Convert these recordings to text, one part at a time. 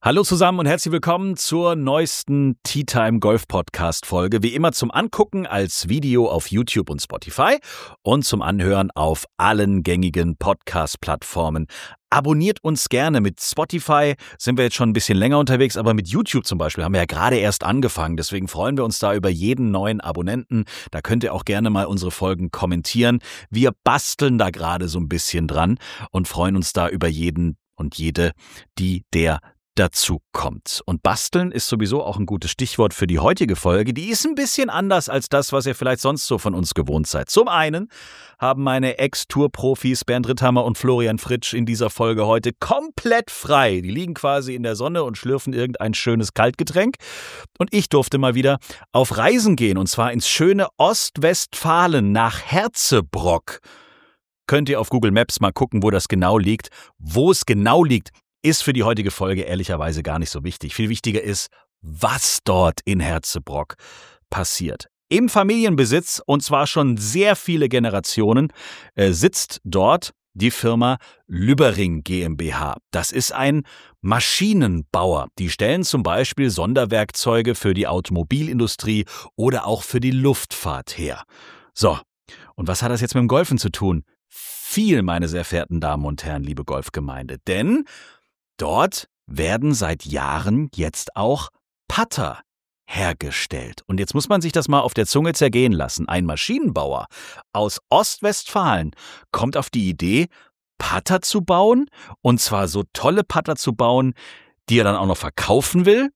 Hallo zusammen und herzlich willkommen zur neuesten Tea Time Golf Podcast Folge. Wie immer zum Angucken als Video auf YouTube und Spotify und zum Anhören auf allen gängigen Podcast-Plattformen. Abonniert uns gerne. Mit Spotify sind wir jetzt schon ein bisschen länger unterwegs, aber mit YouTube zum Beispiel haben wir ja gerade erst angefangen. Deswegen freuen wir uns da über jeden neuen Abonnenten. Da könnt ihr auch gerne mal unsere Folgen kommentieren. Wir basteln da gerade so ein bisschen dran und freuen uns da über jeden und jede, der dazu kommt. Und basteln ist sowieso auch ein gutes Stichwort für die heutige Folge. Die ist ein bisschen anders als das, was ihr vielleicht sonst so von uns gewohnt seid. Zum einen haben meine Ex-Tour-Profis Bernd Ritthammer und Florian Fritsch in dieser Folge heute komplett frei. Die liegen quasi in der Sonne und schlürfen irgendein schönes Kaltgetränk. Und ich durfte mal wieder auf Reisen gehen, und zwar ins schöne Ostwestfalen nach Herzebrock. Könnt ihr auf Google Maps mal gucken, wo das genau liegt. Wo es genau liegt, ist für die heutige Folge ehrlicherweise gar nicht so wichtig. Viel wichtiger ist, was dort in Herzebrock passiert. Im Familienbesitz, und zwar schon sehr viele Generationen, sitzt dort die Firma Lübbering GmbH. Das ist ein Maschinenbauer. Die stellen zum Beispiel Sonderwerkzeuge für die Automobilindustrie oder auch für die Luftfahrt her. So, und was hat das jetzt mit dem Golfen zu tun? Viel, meine sehr verehrten Damen und Herren, liebe Golfgemeinde, denn dort werden seit Jahren jetzt auch Putter hergestellt. Und jetzt muss man sich das mal auf der Zunge zergehen lassen. Ein Maschinenbauer aus Ostwestfalen kommt auf die Idee, Putter zu bauen, und zwar so tolle Putter zu bauen, die er dann auch noch verkaufen will.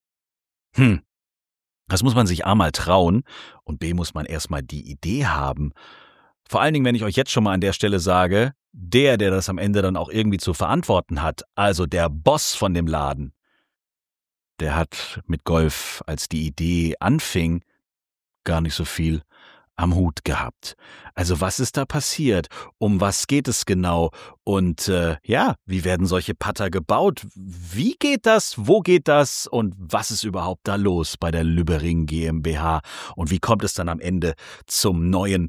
Das muss man sich A mal trauen und B muss man erstmal die Idee haben. Vor allen Dingen, wenn ich euch jetzt schon mal an der Stelle sage, der das am Ende dann auch irgendwie zu verantworten hat, also der Boss von dem Laden, der hat mit Golf, als die Idee anfing, gar nicht so viel am Hut gehabt. Also was ist da passiert? Um was geht es genau? Und wie werden solche Putter gebaut? Wie geht das? Wo geht das? Und was ist überhaupt da los bei der Lübbering GmbH? Und wie kommt es dann am Ende zum neuen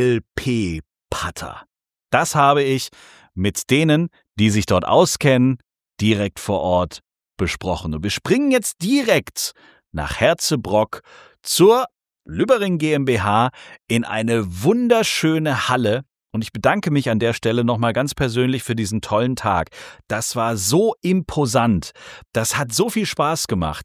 LP-Putter? Das habe ich mit denen, die sich dort auskennen, direkt vor Ort besprochen. Und wir springen jetzt direkt nach Herzebrock zur Lübbering GmbH in eine wunderschöne Halle. Und ich bedanke mich an der Stelle nochmal ganz persönlich für diesen tollen Tag. Das war so imposant. Das hat so viel Spaß gemacht.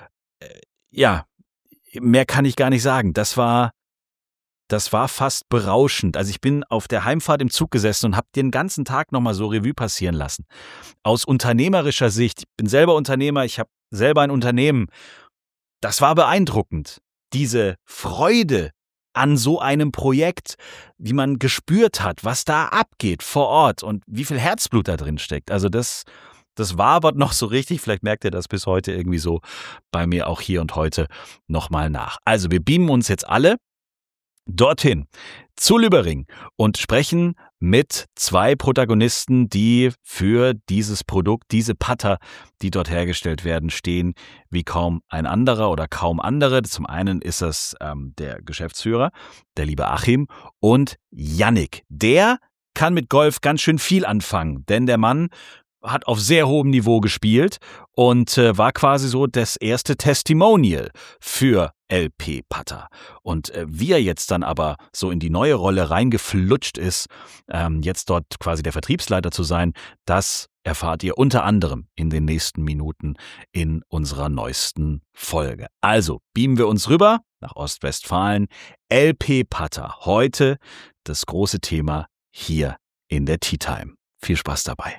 Mehr kann ich gar nicht sagen. Das war fast berauschend. Also ich bin auf der Heimfahrt im Zug gesessen und habe den ganzen Tag nochmal so Revue passieren lassen. Aus unternehmerischer Sicht, ich bin selber Unternehmer, ich habe selber ein Unternehmen. Das war beeindruckend. Diese Freude an so einem Projekt, wie man gespürt hat, was da abgeht vor Ort und wie viel Herzblut da drin steckt. Also das wabert noch so richtig. Vielleicht merkt ihr das bis heute irgendwie so bei mir auch hier und heute nochmal nach. Also wir beamen uns jetzt alle dorthin, zu Lübbering, und sprechen mit zwei Protagonisten, die für dieses Produkt, diese Putter, die dort hergestellt werden, stehen wie kaum ein anderer oder kaum andere. Zum einen ist das der Geschäftsführer, der liebe Achim, und Yannick. Der kann mit Golf ganz schön viel anfangen, denn der Mann hat auf sehr hohem Niveau gespielt und war quasi so das erste Testimonial für LP-Putter. Und wie er jetzt dann aber so in die neue Rolle reingeflutscht ist, jetzt dort quasi der Vertriebsleiter zu sein, das erfahrt ihr unter anderem in den nächsten Minuten in unserer neuesten Folge. Also beamen wir uns rüber nach Ostwestfalen. LP-Putter, heute das große Thema hier in der Tea Time. Viel Spaß dabei.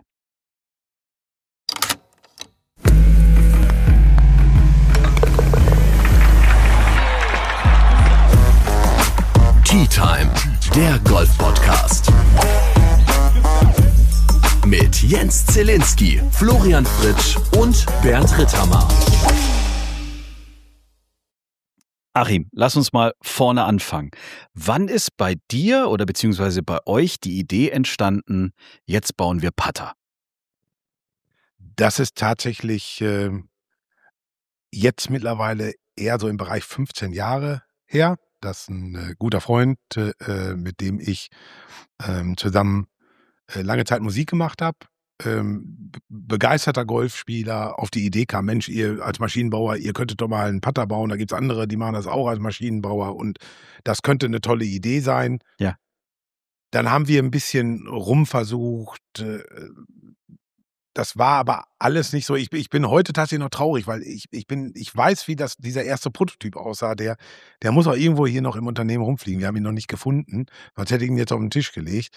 Tea Time, der Golf-Podcast. Mit Jens Zielinski, Florian Fritsch und Bernd Ritthammer. Achim, lass uns mal vorne anfangen. Wann ist bei dir oder beziehungsweise bei euch die Idee entstanden, jetzt bauen wir Putter? Das ist tatsächlich jetzt mittlerweile eher so im Bereich 15 Jahre her. Das ist ein guter Freund, mit dem ich zusammen lange Zeit Musik gemacht habe. begeisterter Golfspieler auf die Idee kam, Mensch, ihr als Maschinenbauer, ihr könntet doch mal einen Putter bauen, da gibt's andere, die machen das auch als Maschinenbauer und das könnte eine tolle Idee sein. Ja. Dann haben wir ein bisschen rumversucht, das war aber alles nicht so. Ich bin heute tatsächlich noch traurig, weil ich weiß, wie dieser erste Prototyp aussah. Der muss auch irgendwo hier noch im Unternehmen rumfliegen. Wir haben ihn noch nicht gefunden, sonst hätte ich ihn jetzt auf den Tisch gelegt.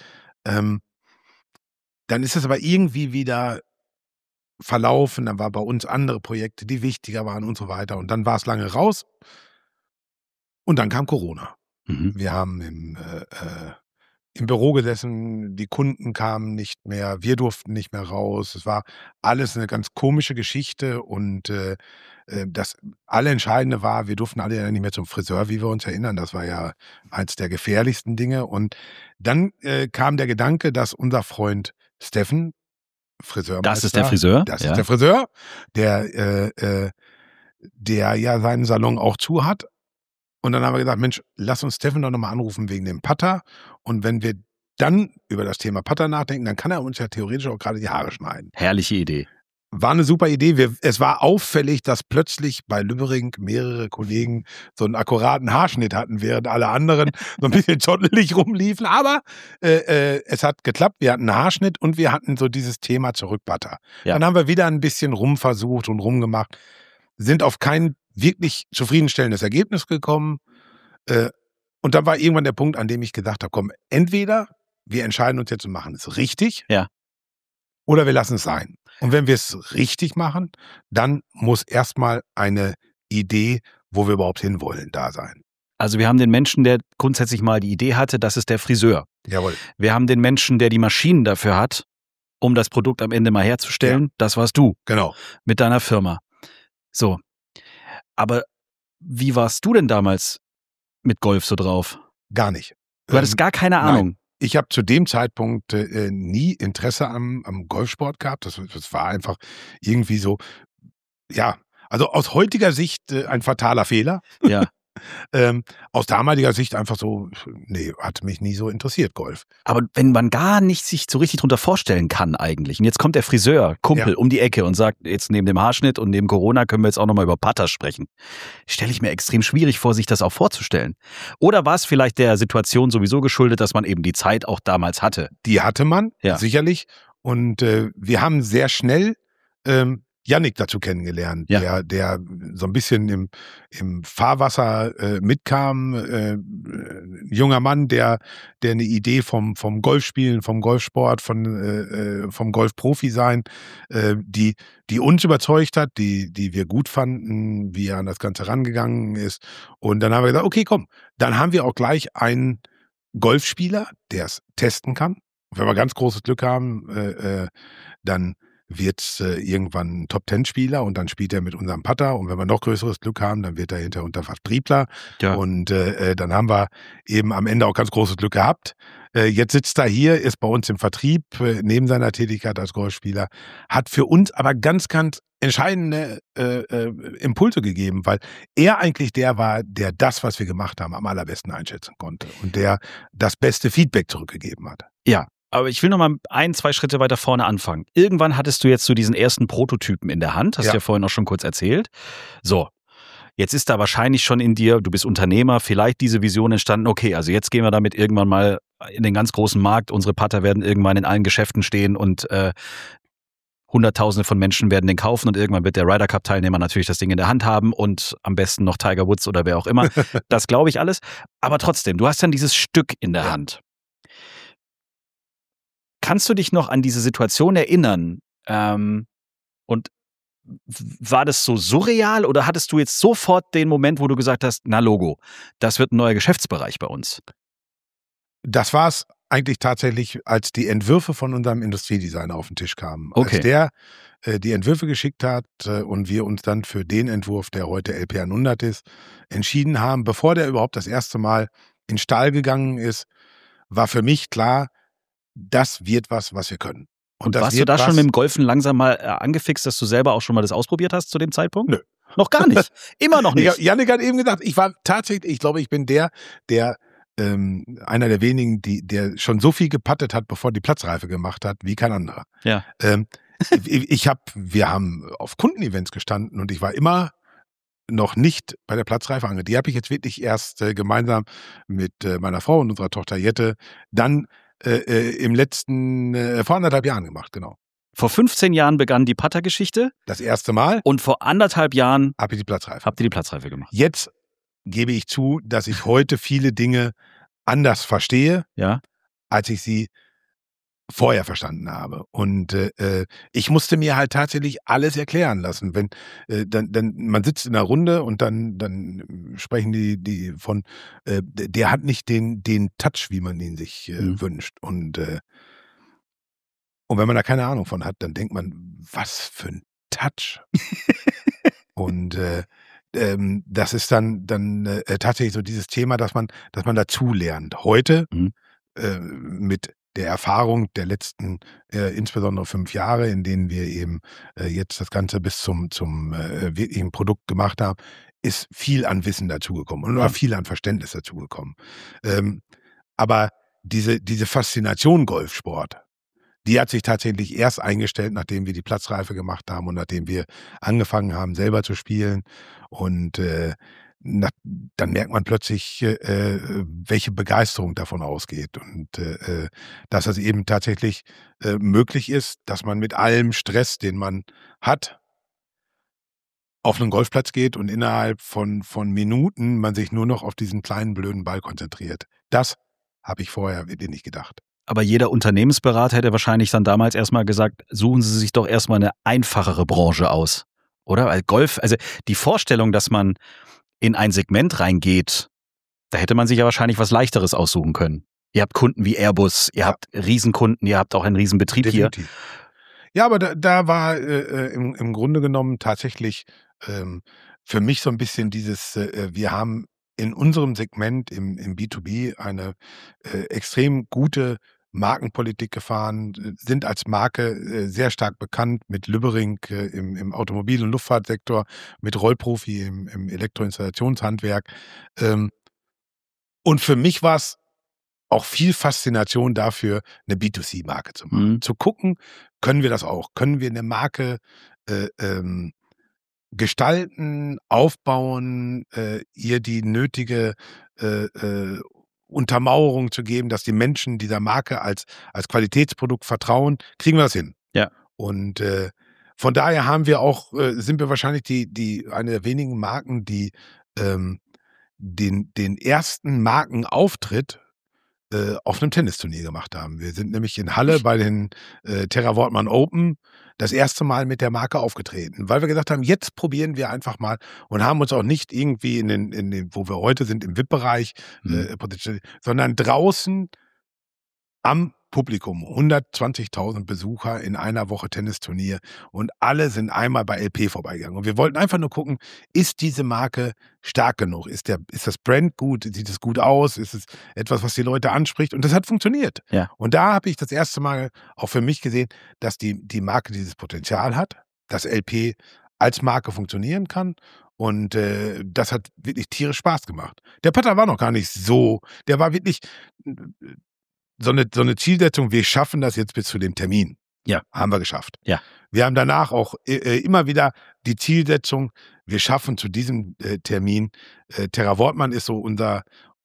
Dann ist es aber irgendwie wieder verlaufen. Dann war bei uns andere Projekte, die wichtiger waren und so weiter. Und dann war es lange raus. Und dann kam Corona. Mhm. Wir haben im Büro gesessen, die Kunden kamen nicht mehr, wir durften nicht mehr raus. Es war alles eine ganz komische Geschichte und das Allerentscheidende war, wir durften alle ja nicht mehr zum Friseur, wie wir uns erinnern. Das war ja eins der gefährlichsten Dinge. Und dann kam der Gedanke, dass unser Freund Steffen, Friseurmeister. Das ist der Friseur? Das ist der Friseur, der ja seinen Salon auch zu hat. Und dann haben wir gesagt, Mensch, lass uns Steffen doch nochmal anrufen wegen dem Putter. Und wenn wir dann über das Thema Putter nachdenken, dann kann er uns ja theoretisch auch gerade die Haare schneiden. Herrliche Idee. War eine super Idee. Es war auffällig, dass plötzlich bei Lübbering mehrere Kollegen so einen akkuraten Haarschnitt hatten, während alle anderen so ein bisschen zottelig rumliefen. Aber es hat geklappt. Wir hatten einen Haarschnitt und wir hatten so dieses Thema Zurückbutter. Ja. Dann haben wir wieder ein bisschen rumversucht und rumgemacht, sind auf kein wirklich zufriedenstellendes Ergebnis gekommen. Und dann war irgendwann der Punkt, an dem ich gedacht habe, komm, entweder wir entscheiden uns jetzt und machen es richtig, ja, oder wir lassen es sein. Und wenn wir es richtig machen, dann muss erstmal eine Idee, wo wir überhaupt hinwollen, da sein. Also wir haben den Menschen, der grundsätzlich mal die Idee hatte, das ist der Friseur. Jawohl. Wir haben den Menschen, der die Maschinen dafür hat, um das Produkt am Ende mal herzustellen. Ja. Das warst du. Genau. Mit deiner Firma. So. Aber wie warst du denn damals mit Golf so drauf? Gar nicht. Du hattest gar keine Ahnung? Nein. Ich habe zu dem Zeitpunkt nie Interesse am Golfsport gehabt. Das war einfach irgendwie so, ja, also aus heutiger Sicht ein fataler Fehler. Ja. Aus damaliger Sicht einfach so, nee, hat mich nie so interessiert, Golf. Aber wenn man gar nicht sich so richtig drunter vorstellen kann eigentlich, und jetzt kommt der Friseur, Kumpel, um die Ecke und sagt, jetzt neben dem Haarschnitt und neben Corona können wir jetzt auch nochmal über Putter sprechen, stelle ich mir extrem schwierig vor, sich das auch vorzustellen. Oder war es vielleicht der Situation sowieso geschuldet, dass man eben die Zeit auch damals hatte? Die hatte man, sicherlich. Und wir haben sehr schnell Yannick dazu kennengelernt, der so ein bisschen im Fahrwasser mitkam. Junger Mann, der eine Idee vom Golfspielen, vom Golfsport, vom Golfprofi sein, die uns überzeugt hat, die wir gut fanden, wie er an das Ganze rangegangen ist. Und dann haben wir gesagt, okay, komm, dann haben wir auch gleich einen Golfspieler, der es testen kann. Und wenn wir ganz großes Glück haben, dann wird es irgendwann ein Top-10-Spieler und dann spielt er mit unserem Putter und wenn wir noch größeres Glück haben, dann wird er hinterher unter Vertriebler und dann haben wir eben am Ende auch ganz großes Glück gehabt. Jetzt sitzt er hier, ist bei uns im Vertrieb, neben seiner Tätigkeit als Golfspieler, hat für uns aber ganz, ganz entscheidende Impulse gegeben, weil er eigentlich der war, der das, was wir gemacht haben, am allerbesten einschätzen konnte und der das beste Feedback zurückgegeben hat. Ja. Aber ich will noch mal 1-2 Schritte weiter vorne anfangen. Irgendwann hattest du jetzt so diesen ersten Prototypen in der Hand, hast du ja vorhin auch schon kurz erzählt. So, jetzt ist da wahrscheinlich schon in dir, du bist Unternehmer, vielleicht diese Vision entstanden, okay, also jetzt gehen wir damit irgendwann mal in den ganz großen Markt, unsere Putter werden irgendwann in allen Geschäften stehen und Hunderttausende von Menschen werden den kaufen und irgendwann wird der Ryder Cup Teilnehmer natürlich das Ding in der Hand haben und am besten noch Tiger Woods oder wer auch immer. Das glaube ich alles. Aber trotzdem, du hast dann dieses Stück in der Hand. Kannst du dich noch an diese Situation erinnern? Und war das so surreal oder hattest du jetzt sofort den Moment, wo du gesagt hast, na Logo, das wird ein neuer Geschäftsbereich bei uns? Das war es eigentlich tatsächlich, als die Entwürfe von unserem Industriedesigner auf den Tisch kamen. Okay. Als der die Entwürfe geschickt hat und wir uns dann für den Entwurf, der heute LP 100 ist, entschieden haben, bevor der überhaupt das erste Mal in den Stall gegangen ist, war für mich klar, das wird was wir können. Und warst du da schon mit dem Golfen langsam mal angefixt, dass du selber auch schon mal das ausprobiert hast zu dem Zeitpunkt? Nö. Noch gar nicht? Immer noch nicht? Yannick hat eben gesagt, ich war tatsächlich, ich glaube, ich bin der einer der wenigen, der schon so viel gepattet hat, bevor die Platzreife gemacht hat, wie kein anderer. Ja. Wir haben auf Kundenevents gestanden und ich war immer noch nicht bei der Platzreife angekommen. Die habe ich jetzt wirklich erst gemeinsam mit meiner Frau und unserer Tochter Jette dann im letzten, vor 1,5 Jahren gemacht, genau. Vor 15 Jahren begann die Putter-Geschichte. Das erste Mal. Und vor 1,5 Jahren habt ihr die Platzreife gemacht. Jetzt gebe ich zu, dass ich heute viele Dinge anders verstehe, als ich sie vorher verstanden habe. Und ich musste mir halt tatsächlich alles erklären lassen. Wenn dann man sitzt in einer Runde und dann sprechen die von, der hat nicht den Touch, wie man ihn sich wünscht. Und wenn man da keine Ahnung von hat, dann denkt man, was für ein Touch. Und das ist dann tatsächlich so dieses Thema, dass man dazu lernt. Heute mit der Erfahrung der letzten insbesondere 5 Jahre, in denen wir eben jetzt das Ganze bis zum wirklichen Produkt gemacht haben, ist viel an Wissen dazugekommen und viel an Verständnis dazugekommen. Aber diese Faszination Golfsport, die hat sich tatsächlich erst eingestellt, nachdem wir die Platzreife gemacht haben und nachdem wir angefangen haben, selber zu spielen. Und dann merkt man plötzlich, welche Begeisterung davon ausgeht. Und dass das eben tatsächlich möglich ist, dass man mit allem Stress, den man hat, auf einen Golfplatz geht und innerhalb von Minuten man sich nur noch auf diesen kleinen, blöden Ball konzentriert. Das habe ich vorher wirklich nicht gedacht. Aber jeder Unternehmensberater hätte wahrscheinlich dann damals erstmal gesagt, suchen Sie sich doch erstmal eine einfachere Branche aus. Oder? Weil Golf, also die Vorstellung, dass man in ein Segment reingeht, da hätte man sich ja wahrscheinlich was Leichteres aussuchen können. Ihr habt Kunden wie Airbus, ihr habt Riesenkunden, ihr habt auch einen Riesenbetrieb Definitiv. Hier. Ja, aber da war im Grunde genommen tatsächlich für mich so ein bisschen dieses, wir haben in unserem Segment im B2B eine extrem gute Markenpolitik gefahren, sind als Marke sehr stark bekannt mit Lübbering im Automobil- und Luftfahrtsektor, mit Rollprofi im Elektroinstallationshandwerk. Und für mich war es auch viel Faszination dafür, eine B2C-Marke zu machen. Zu gucken, können wir das auch? Können wir eine Marke gestalten, aufbauen, ihr die nötige Untermauerung zu geben, dass die Menschen dieser Marke als Qualitätsprodukt vertrauen, kriegen wir das hin. Ja. Und von daher haben wir auch, sind wir wahrscheinlich eine der wenigen Marken, die den ersten Markenauftritt auf einem Tennisturnier gemacht haben. Wir sind nämlich in Halle bei den Terra Wortmann Open das erste Mal mit der Marke aufgetreten, weil wir gesagt haben, jetzt probieren wir einfach mal und haben uns auch nicht irgendwie in den wo wir heute sind, im VIP-Bereich, sondern draußen am Publikum, 120.000 Besucher in einer Woche Tennisturnier und alle sind einmal bei LP vorbeigegangen. Und wir wollten einfach nur gucken, ist diese Marke stark genug? Ist das Brand gut? Sieht es gut aus? Ist es etwas, was die Leute anspricht? Und das hat funktioniert. Ja. Und da habe ich das erste Mal auch für mich gesehen, dass die Marke dieses Potenzial hat, dass LP als Marke funktionieren kann. Und das hat wirklich tierisch Spaß gemacht. Der Putter war noch gar nicht so, der war wirklich so eine Zielsetzung, wir schaffen das jetzt bis zu dem Termin. Ja. Haben wir geschafft. Ja. Wir haben danach auch immer wieder die Zielsetzung, wir schaffen zu diesem Termin. Terra Wortmann ist so unser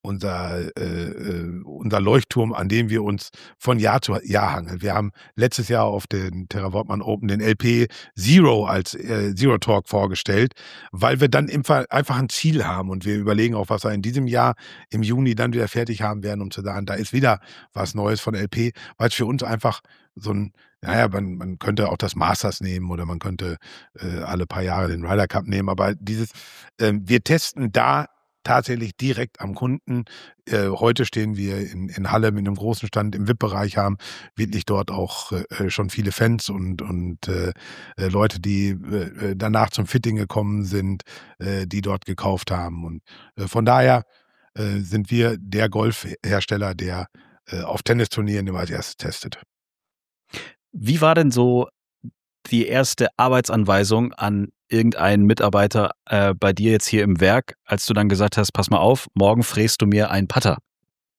Leuchtturm, an dem wir uns von Jahr zu Jahr hangeln. Wir haben letztes Jahr auf den Terra Wortmann Open den LP Zero als Zero Talk vorgestellt, weil wir dann einfach ein Ziel haben und wir überlegen auch, was wir in diesem Jahr im Juni dann wieder fertig haben werden, um zu sagen, da ist wieder was Neues von LP, weil es für uns einfach so ein, man könnte auch das Masters nehmen oder man könnte alle paar Jahre den Ryder Cup nehmen, aber wir testen da tatsächlich direkt am Kunden. Heute stehen wir in Halle mit einem großen Stand im VIP-Bereich, haben wirklich dort auch schon viele Fans und Leute, die danach zum Fitting gekommen sind, die dort gekauft haben. Und von daher sind wir der Golfhersteller, der auf Tennisturnieren immer als erstes testet. Wie war denn so die erste Arbeitsanweisung an irgendeinen Mitarbeiter bei dir jetzt hier im Werk, als du dann gesagt hast, pass mal auf, morgen fräst du mir einen Putter?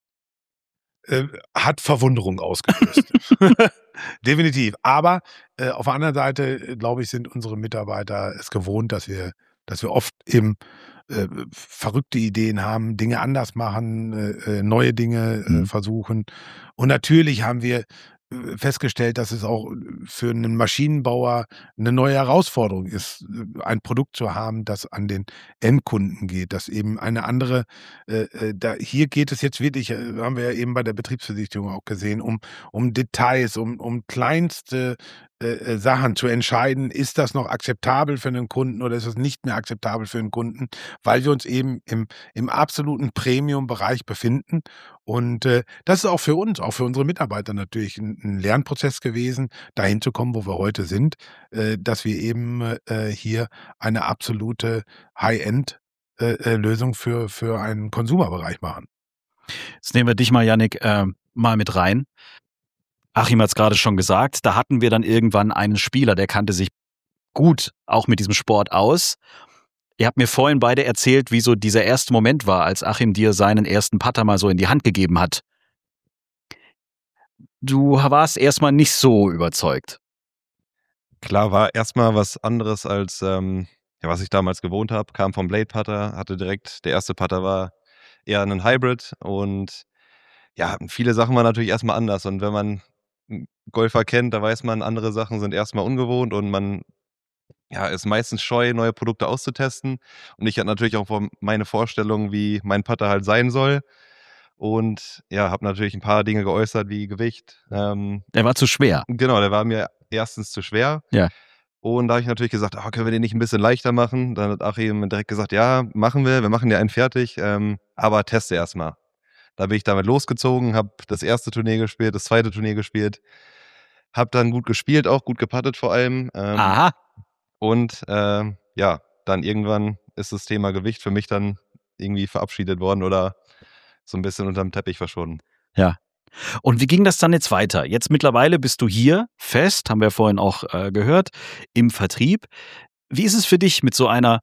hat Verwunderung ausgelöst. Definitiv. Aber auf der anderen Seite, glaube ich, sind unsere Mitarbeiter es gewohnt, dass wir oft eben verrückte Ideen haben, Dinge anders machen, neue Dinge versuchen. Und natürlich haben wir festgestellt, dass es auch für einen Maschinenbauer eine neue Herausforderung ist, ein Produkt zu haben, das an den Endkunden geht, das eben eine andere, hier geht es jetzt wirklich, haben wir ja eben bei der Betriebsversicherung auch gesehen, um Details, um kleinste Sachen zu entscheiden, ist das noch akzeptabel für einen Kunden oder ist es nicht mehr akzeptabel für einen Kunden, weil wir uns eben im absoluten Premium-Bereich befinden. Und das ist auch für uns, auch für unsere Mitarbeiter natürlich ein Lernprozess gewesen, dahin zu kommen, wo wir heute sind, dass wir eben hier eine absolute High-End-Lösung für einen Konsumerbereich machen. Jetzt nehmen wir dich mal, Yannick, mal mit rein. Achim hat es gerade schon gesagt, da hatten wir dann irgendwann einen Spieler, der kannte sich gut auch mit diesem Sport aus. Ihr habt mir vorhin beide erzählt, wie so dieser erste Moment war, als Achim dir seinen ersten Putter mal so in die Hand gegeben hat. Du warst erstmal nicht so überzeugt. Klar, war erstmal was anderes als was ich damals gewohnt habe. Kam vom Blade Putter, hatte direkt, der erste Putter war eher ein Hybrid und ja, viele Sachen waren natürlich erstmal anders. Und wenn man einen Golfer kennt, da weiß man, andere Sachen sind erstmal ungewohnt und man ist meistens scheu, neue Produkte auszutesten. Und ich hatte natürlich auch meine Vorstellung, wie mein Putter halt sein soll. Und ja, habe natürlich ein paar Dinge geäußert, wie Gewicht. Der war zu schwer. Genau, der war mir erstens zu schwer. Ja. Und da habe ich natürlich gesagt, können wir den nicht ein bisschen leichter machen? Dann hat Achim direkt gesagt, ja, machen wir machen dir einen fertig, aber teste erstmal. Da bin ich damit losgezogen, habe das erste Turnier gespielt, das zweite Turnier gespielt, habe dann gut gespielt, auch gut geputtet vor allem. Aha. Und dann irgendwann ist das Thema Gewicht für mich dann irgendwie verabschiedet worden oder so ein bisschen unterm Teppich verschwunden. Ja. Und wie ging das dann jetzt weiter? Jetzt mittlerweile bist du hier fest, haben wir vorhin auch gehört, im Vertrieb. Wie ist es für dich, mit so einer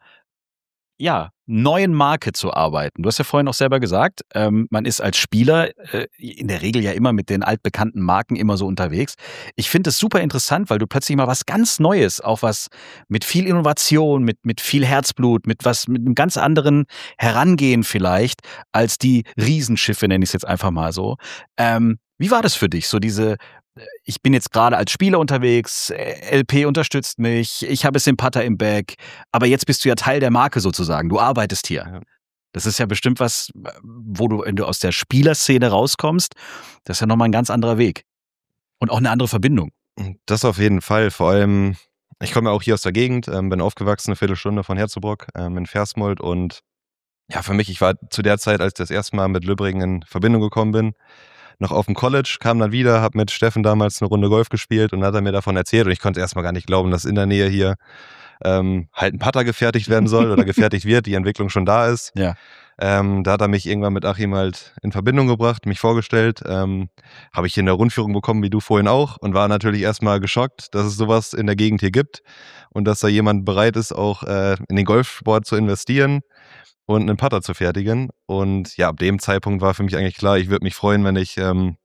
neuen Marke zu arbeiten? Du hast ja vorhin auch selber gesagt, man ist als Spieler in der Regel ja immer mit den altbekannten Marken immer so unterwegs. Ich finde es super interessant, weil du plötzlich mal was ganz Neues, auch was mit viel Innovation, mit viel Herzblut, mit einem ganz anderen Herangehen vielleicht, als die Riesenschiffe, nenne ich es jetzt einfach mal so. Wie war das für dich, so ich bin jetzt gerade als Spieler unterwegs, LP unterstützt mich, ich habe es den Putter im Bag, aber jetzt bist du ja Teil der Marke sozusagen, du arbeitest hier. Ja. Das ist ja bestimmt was, wenn du aus der Spielerszene rauskommst, das ist ja nochmal ein ganz anderer Weg und auch eine andere Verbindung. Das auf jeden Fall, vor allem, ich komme ja auch hier aus der Gegend, bin aufgewachsen, eine Viertelstunde von Herzebrock in Versmold und ja, für mich, ich war zu der Zeit, als ich das erste Mal mit Lübbringen in Verbindung gekommen bin, noch auf dem College, kam dann wieder, habe mit Steffen damals eine Runde Golf gespielt und hat er mir davon erzählt und ich konnte erstmal gar nicht glauben, dass in der Nähe hier halt ein Putter gefertigt werden soll oder gefertigt wird, die Entwicklung schon da ist. Ja. Da hat er mich irgendwann mit Achim halt in Verbindung gebracht, mich vorgestellt, habe ich hier eine Rundführung bekommen, wie du vorhin auch und war natürlich erstmal geschockt, dass es sowas in der Gegend hier gibt und dass da jemand bereit ist, auch in den Golfsport zu investieren und einen Putter zu fertigen. Und ja, ab dem Zeitpunkt war für mich eigentlich klar, ich würde mich freuen, wenn ich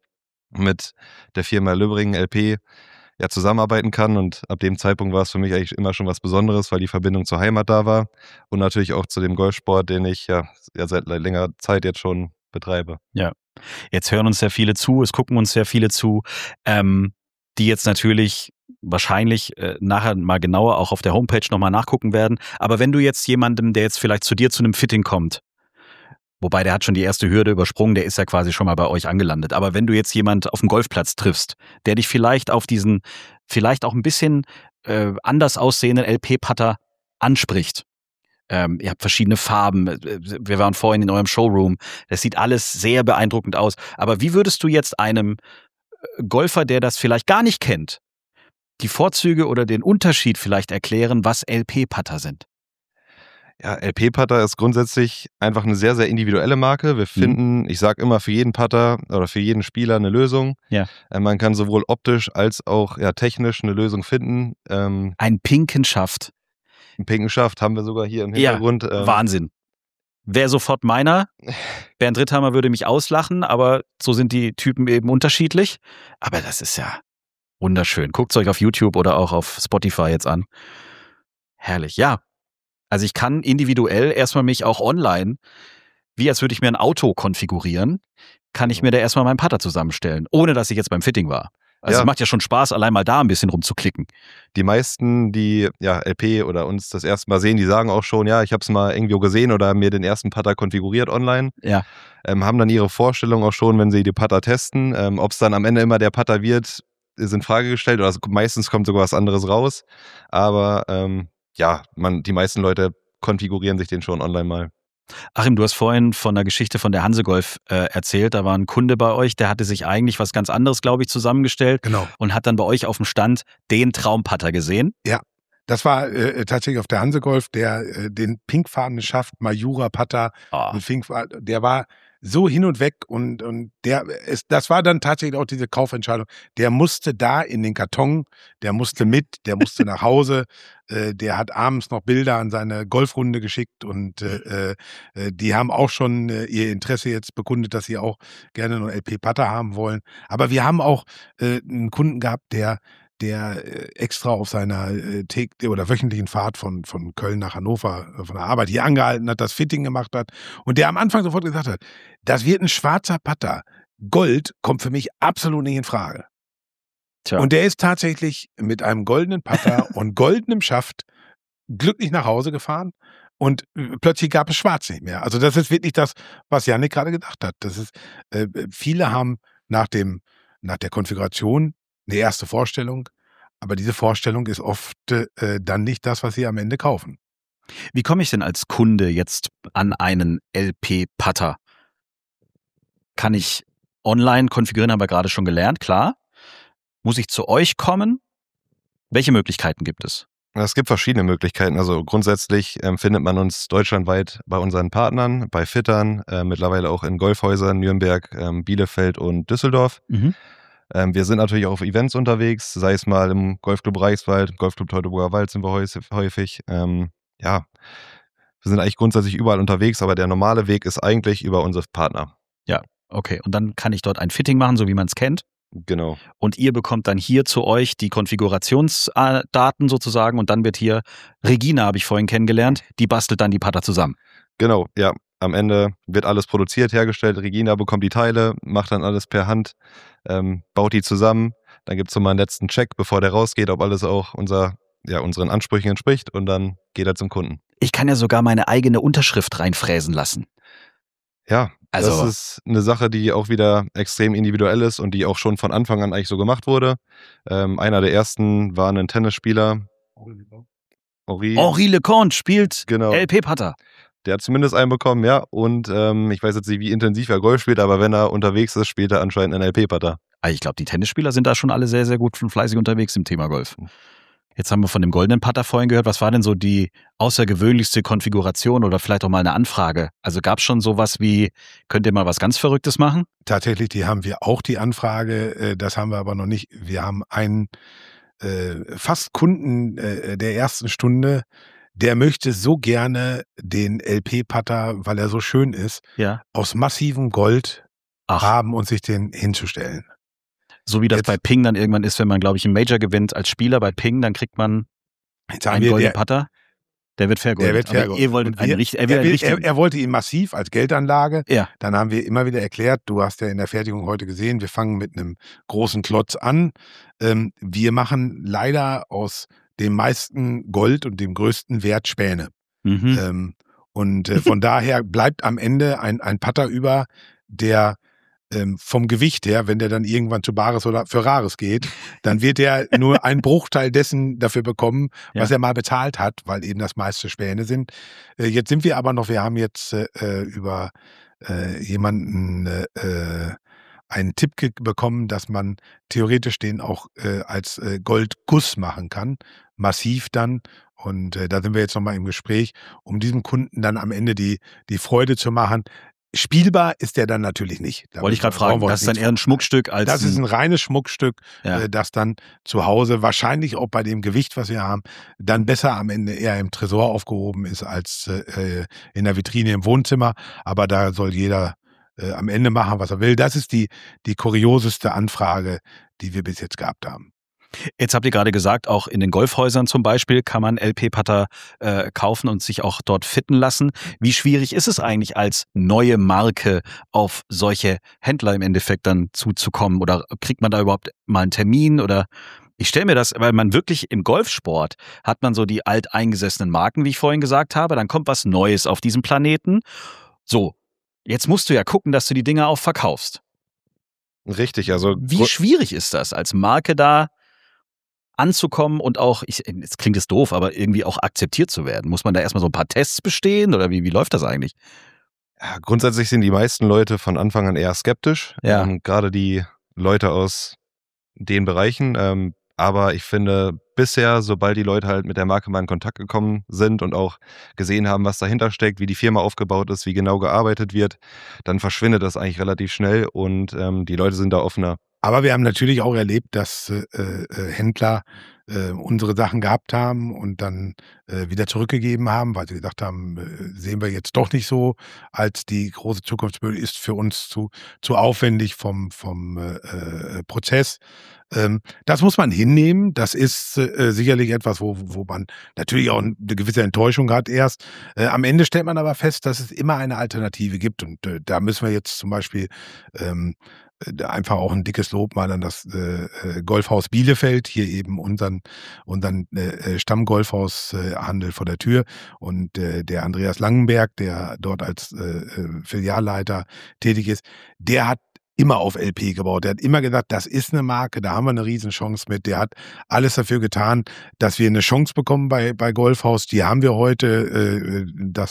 mit der Firma Lübbringen LP zusammenarbeiten kann. Und ab dem Zeitpunkt war es für mich eigentlich immer schon was Besonderes, weil die Verbindung zur Heimat da war und natürlich auch zu dem Golfsport, den ich seit längerer Zeit jetzt schon betreibe. Ja, jetzt hören uns sehr viele zu, es gucken uns sehr viele zu, die jetzt natürlich wahrscheinlich nachher mal genauer auch auf der Homepage nochmal nachgucken werden. Aber wenn du jetzt jemandem, der jetzt vielleicht zu dir zu einem Fitting kommt, wobei der hat schon die erste Hürde übersprungen, der ist ja quasi schon mal bei euch angelandet. Aber wenn du jetzt jemand auf dem Golfplatz triffst, der dich vielleicht auf diesen, vielleicht auch ein bisschen anders aussehenden LP-Putter anspricht, ihr habt verschiedene Farben, wir waren vorhin in eurem Showroom, das sieht alles sehr beeindruckend aus. Aber wie würdest du jetzt einem Golfer, der das vielleicht gar nicht kennt, die Vorzüge oder den Unterschied vielleicht erklären, was LP-Putter sind? Ja, LP-Putter ist grundsätzlich einfach eine sehr, sehr individuelle Marke. Wir finden, ich sage immer, für jeden Putter oder für jeden Spieler eine Lösung. Ja. Man kann sowohl optisch als auch technisch eine Lösung finden. Einen pinken Schaft. Einen pinken Schaft haben wir sogar hier im Hintergrund. Ja, Wahnsinn. Wäre sofort meiner. Bernd Ritthammer würde mich auslachen, aber so sind die Typen eben unterschiedlich. Aber das ist ja wunderschön. Guckt es euch auf YouTube oder auch auf Spotify jetzt an. Herrlich, ja. Also ich kann individuell erstmal mich auch online, wie als würde ich mir ein Auto konfigurieren, kann ich mir da erstmal meinen Putter zusammenstellen, ohne dass ich jetzt beim Fitting war. Also es macht ja schon Spaß, allein mal da ein bisschen rumzuklicken. Die meisten, die ja LP oder uns das erste Mal sehen, die sagen auch schon, ja, ich habe es mal irgendwo gesehen oder mir den ersten Putter konfiguriert online. Ja. Haben dann ihre Vorstellung auch schon, wenn sie die Putter testen. Ob es dann am Ende immer der Putter wird, ist in Frage gestellt. Oder meistens kommt sogar was anderes raus. Aber die meisten Leute konfigurieren sich den schon online mal. Achim, du hast vorhin von der Geschichte von der Hansegolf erzählt. Da war ein Kunde bei euch, der hatte sich eigentlich was ganz anderes, glaube ich, zusammengestellt. Genau. Und hat dann bei euch auf dem Stand den Traumputter gesehen. Ja, das war tatsächlich auf der Hansegolf, der den pinkfarbenen Schaft Majura Putter mit Pinkfarben, der war so hin und weg und das war dann tatsächlich auch diese Kaufentscheidung. Der musste da in den Karton, der musste mit, der musste nach Hause, der hat abends noch Bilder an seine Golfrunde geschickt und die haben auch schon ihr Interesse jetzt bekundet, dass sie auch gerne einen LP-Putter haben wollen. Aber wir haben auch einen Kunden gehabt, der extra auf seiner oder wöchentlichen Fahrt von Köln nach Hannover von der Arbeit hier angehalten hat, das Fitting gemacht hat und der am Anfang sofort gesagt hat, das wird ein schwarzer Putter. Gold kommt für mich absolut nicht in Frage. Tja. Und der ist tatsächlich mit einem goldenen Putter und goldenem Schaft glücklich nach Hause gefahren und plötzlich gab es schwarz nicht mehr. Also das ist wirklich das, was Yannick gerade gedacht hat. Das ist, viele haben nach der Konfiguration eine erste Vorstellung, aber diese Vorstellung ist oft dann nicht das, was sie am Ende kaufen. Wie komme ich denn als Kunde jetzt an einen LP-Putter? Kann ich online konfigurieren, haben wir gerade schon gelernt, klar. Muss ich zu euch kommen? Welche Möglichkeiten gibt es? Es gibt verschiedene Möglichkeiten. Also grundsätzlich findet man uns deutschlandweit bei unseren Partnern, bei Fittern, mittlerweile auch in Golfhäusern, Nürnberg, Bielefeld und Düsseldorf. Mhm. Wir sind natürlich auch auf Events unterwegs, sei es mal im Golfclub Reichswald, Golfclub Teutoburger Wald sind wir häufig. Wir sind eigentlich grundsätzlich überall unterwegs, aber der normale Weg ist eigentlich über unsere Partner. Ja, okay. Und dann kann ich dort ein Fitting machen, so wie man es kennt. Genau. Und ihr bekommt dann hier zu euch die Konfigurationsdaten sozusagen und dann wird hier, Regina habe ich vorhin kennengelernt, die bastelt dann die Putter zusammen. Genau, ja. Am Ende wird alles produziert, hergestellt. Regina bekommt die Teile, macht dann alles per Hand, baut die zusammen. Dann gibt es nochmal einen letzten Check, bevor der rausgeht, ob alles auch unseren Ansprüchen entspricht und dann geht er zum Kunden. Ich kann ja sogar meine eigene Unterschrift reinfräsen lassen. Ja, also, das ist eine Sache, die auch wieder extrem individuell ist und die auch schon von Anfang an eigentlich so gemacht wurde. Einer der ersten war ein Tennisspieler. Henri Leconte spielt LP-Putter. Der hat zumindest einen bekommen, ja. Und ich weiß jetzt nicht, wie intensiv er Golf spielt, aber wenn er unterwegs ist, spielt er anscheinend einen LP-Putter. Ich glaube, die Tennisspieler sind da schon alle sehr, sehr gut und fleißig unterwegs im Thema Golf. Jetzt haben wir von dem goldenen Putter vorhin gehört. Was war denn so die außergewöhnlichste Konfiguration oder vielleicht auch mal eine Anfrage? Also gab es schon sowas wie, könnt ihr mal was ganz Verrücktes machen? Tatsächlich, die haben wir auch, die Anfrage. Das haben wir aber noch nicht. Wir haben einen fast Kunden der ersten Stunde, der möchte so gerne den LP-Putter, weil er so schön ist, aus massivem Gold haben und sich den hinzustellen. So wie das jetzt bei Ping dann irgendwann ist, wenn man, glaube ich, einen Major gewinnt als Spieler bei Ping, dann kriegt man einen goldenen Putter. Der wird vergoldet. Ihr wolltet er wollte ihn massiv als Geldanlage. Ja. Dann haben wir immer wieder erklärt, du hast ja in der Fertigung heute gesehen, wir fangen mit einem großen Klotz an. Wir machen leider aus dem meisten Gold und dem größten Wert Späne. Mhm. Von daher bleibt am Ende ein Putter über, der vom Gewicht her, wenn der dann irgendwann zu Bares oder für Rares geht, dann wird er nur einen Bruchteil dessen dafür bekommen, was er mal bezahlt hat, weil eben das meiste Späne sind. Jetzt sind wir aber noch, wir haben jetzt über jemanden einen Tipp bekommen, dass man theoretisch den auch als Goldguss machen kann, massiv dann. Und da sind wir jetzt nochmal im Gespräch, um diesem Kunden dann am Ende die Freude zu machen. Spielbar ist der dann natürlich nicht. Wollte ich gerade fragen, das ist dann eher ein Schmuckstück als. Das ist ein reines Schmuckstück, das dann zu Hause wahrscheinlich auch bei dem Gewicht, was wir haben, dann besser am Ende eher im Tresor aufgehoben ist als in der Vitrine im Wohnzimmer. Aber da soll jeder am Ende machen, was er will. Das ist die kurioseste Anfrage, die wir bis jetzt gehabt haben. Jetzt habt ihr gerade gesagt, auch in den Golfhäusern zum Beispiel kann man LP-Putter kaufen und sich auch dort fitten lassen. Wie schwierig ist es eigentlich als neue Marke auf solche Händler im Endeffekt dann zuzukommen? Oder kriegt man da überhaupt mal einen Termin? Oder ich stelle mir das, weil man wirklich im Golfsport hat man so die alteingesessenen Marken, wie ich vorhin gesagt habe. Dann kommt was Neues auf diesem Planeten. So, jetzt musst du ja gucken, dass du die Dinger auch verkaufst. Richtig, also. Wie schwierig ist das als Marke da anzukommen und auch, jetzt klingt es doof, aber irgendwie auch akzeptiert zu werden? Muss man da erstmal so ein paar Tests bestehen oder wie läuft das eigentlich? Ja, grundsätzlich sind die meisten Leute von Anfang an eher skeptisch, gerade die Leute aus den Bereichen, aber ich finde bisher, sobald die Leute halt mit der Marke mal in Kontakt gekommen sind und auch gesehen haben, was dahinter steckt, wie die Firma aufgebaut ist, wie genau gearbeitet wird, dann verschwindet das eigentlich relativ schnell und die Leute sind da offener. Aber wir haben natürlich auch erlebt, dass Händler unsere Sachen gehabt haben und dann wieder zurückgegeben haben, weil sie gesagt haben, sehen wir jetzt doch nicht so, als die große Zukunftsmöglichkeit ist für uns zu aufwendig vom Prozess. Das muss man hinnehmen. Das ist sicherlich etwas, wo man natürlich auch eine gewisse Enttäuschung hat erst. Am Ende stellt man aber fest, dass es immer eine Alternative gibt. Und da müssen wir jetzt zum Beispiel einfach auch ein dickes Lob mal an das Golfhaus Bielefeld, hier eben unseren Stammgolfhaushandel vor der Tür, und der Andreas Langenberg, der dort als Filialleiter tätig ist, der hat immer auf LP gebaut. Der hat immer gesagt, das ist eine Marke, da haben wir eine Riesenchance mit. Der hat alles dafür getan, dass wir eine Chance bekommen bei Golfhaus. Die haben wir heute.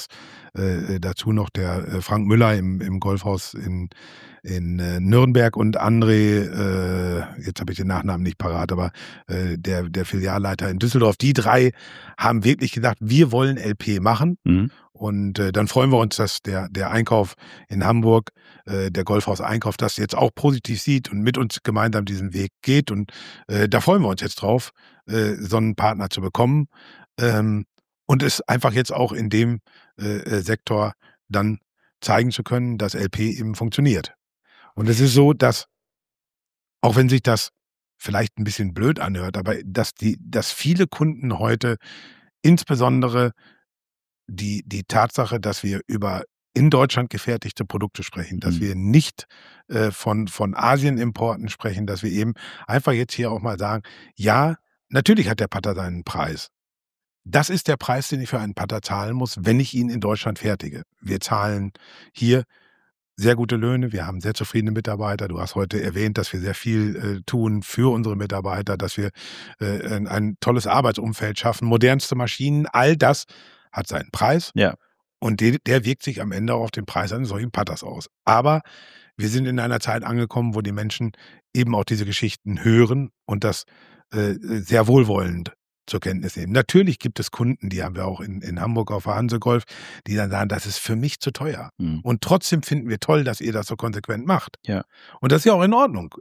Dazu noch der Frank Müller im Golfhaus in Nürnberg und André, jetzt habe ich den Nachnamen nicht parat, aber der Filialleiter in Düsseldorf. Die drei haben wirklich gesagt, wir wollen LP machen. Mhm. Und dann freuen wir uns, dass der Einkauf in Hamburg, der Golfhaus-Einkauf, das jetzt auch positiv sieht und mit uns gemeinsam diesen Weg geht. Und da freuen wir uns jetzt drauf, so einen Partner zu bekommen. Und es einfach jetzt auch in dem Sektor dann zeigen zu können, dass LP eben funktioniert. Und es ist so, dass, auch wenn sich das vielleicht ein bisschen blöd anhört, aber dass viele Kunden heute, insbesondere die Tatsache, dass wir über in Deutschland gefertigte Produkte sprechen, dass wir nicht von Asien-Importen sprechen, dass wir eben einfach jetzt hier auch mal sagen, ja, natürlich hat der Putter seinen Preis. Das ist der Preis, den ich für einen Putter zahlen muss, wenn ich ihn in Deutschland fertige. Wir zahlen hier sehr gute Löhne, wir haben sehr zufriedene Mitarbeiter. Du hast heute erwähnt, dass wir sehr viel tun für unsere Mitarbeiter, dass wir ein tolles Arbeitsumfeld schaffen, modernste Maschinen, all das hat seinen Preis. Ja. Und der wirkt sich am Ende auch auf den Preis eines solchen Putters aus. Aber wir sind in einer Zeit angekommen, wo die Menschen eben auch diese Geschichten hören und das sehr wohlwollend zur Kenntnis nehmen. Natürlich gibt es Kunden, die haben wir auch in Hamburg auf der Hanse Golf, die dann sagen, das ist für mich zu teuer. Mhm. Und trotzdem finden wir toll, dass ihr das so konsequent macht. Ja. Und das ist ja auch in Ordnung.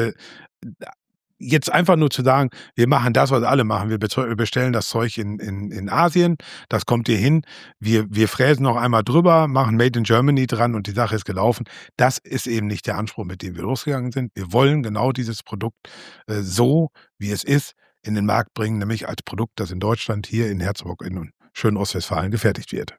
Jetzt einfach nur zu sagen, wir machen das, was alle machen. Wir bestellen das Zeug in Asien, das kommt hier hin, wir fräsen noch einmal drüber, machen Made in Germany dran und die Sache ist gelaufen. Das ist eben nicht der Anspruch, mit dem wir losgegangen sind. Wir wollen genau dieses Produkt so, wie es ist, in den Markt bringen, nämlich als Produkt, das in Deutschland, hier in Herzog in schönen Ostwestfalen gefertigt wird.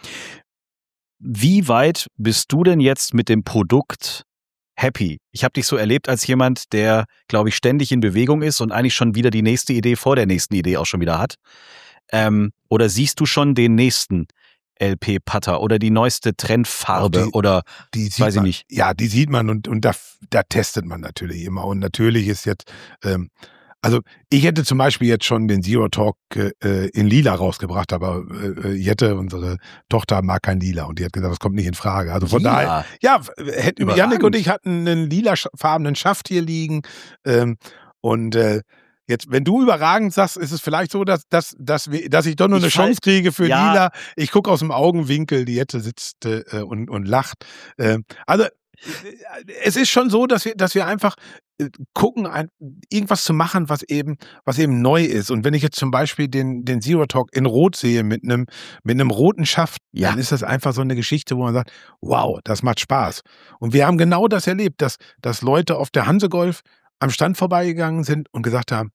Wie weit bist du denn jetzt mit dem Produkt happy? Ich habe dich so erlebt als jemand, der, glaube ich, ständig in Bewegung ist und eigentlich schon wieder die nächste Idee vor der nächsten Idee auch schon wieder hat. Oder siehst du schon den nächsten LP-Putter oder die neueste Trendfarbe oder weiß ich nicht? Ja, die sieht man und da testet man natürlich immer. Und natürlich ist jetzt also ich hätte zum Beispiel jetzt schon den Zero Talk in Lila rausgebracht, aber Jette, unsere Tochter, mag kein Lila und die hat gesagt, das kommt nicht in Frage. Also von daher, ja, Jannik und ich hatten einen lilafarbenen Schaft hier liegen und Jetzt, wenn du überragend sagst, ist es vielleicht so, dass ich doch nur eine Chance kriege für Lila. Ich gucke aus dem Augenwinkel, die Jette sitzt und lacht. Also es ist schon so, dass wir einfach gucken, irgendwas zu machen, was eben neu ist. Und wenn ich jetzt zum Beispiel den Zero Talk in Rot sehe mit einem roten Schaft, dann ist das einfach so eine Geschichte, wo man sagt, wow, das macht Spaß. Und wir haben genau das erlebt, dass Leute auf der Hansegolf am Stand vorbeigegangen sind und gesagt haben,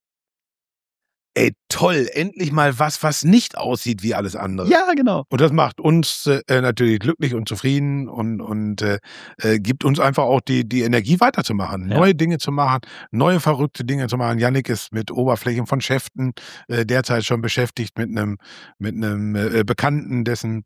ey, toll, endlich mal was nicht aussieht wie alles andere. Ja, genau. Und das macht uns natürlich glücklich und zufrieden und gibt uns einfach auch die Energie weiterzumachen, neue Dinge zu machen, neue verrückte Dinge zu machen. Yannick ist mit Oberflächen von Schäften derzeit schon beschäftigt mit einem Bekannten, dessen